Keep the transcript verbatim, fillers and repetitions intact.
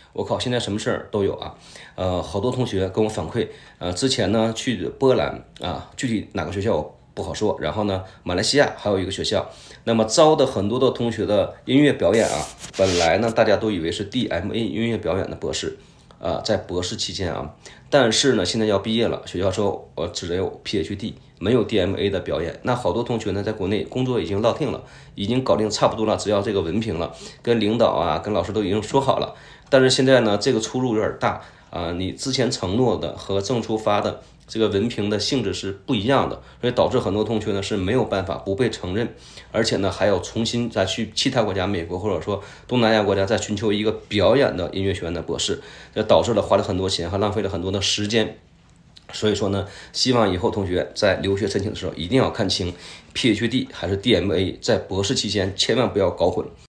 我靠，现在什么事儿都有啊。呃，好多同学跟我反馈，呃，之前呢去波兰啊，具体哪个学校不好说。然后呢，马来西亚还有一个学校，那么招的很多的同学的音乐表演啊，本来呢大家都以为是 D M A 音乐表演的博士，啊，在博士期间啊，但是呢现在要毕业了，学校说我只有 P H D， 没有 D M A 的表演。那好多同学呢在国内工作已经落定了，已经搞定差不多了，只要这个文凭了，跟领导啊跟老师都已经说好了。但是现在呢这个出入有点大啊，你之前承诺的和正出发的这个文凭的性质是不一样的，所以导致很多同学呢是没有办法不被承认，而且呢还要重新再去其他国家，美国或者说东南亚国家再寻求一个表演的音乐学院的博士，这导致了花了很多钱，还浪费了很多的时间。所以说呢，希望以后同学在留学申请的时候一定要看清 P H D 还是 D M A， 在博士期间千万不要搞混。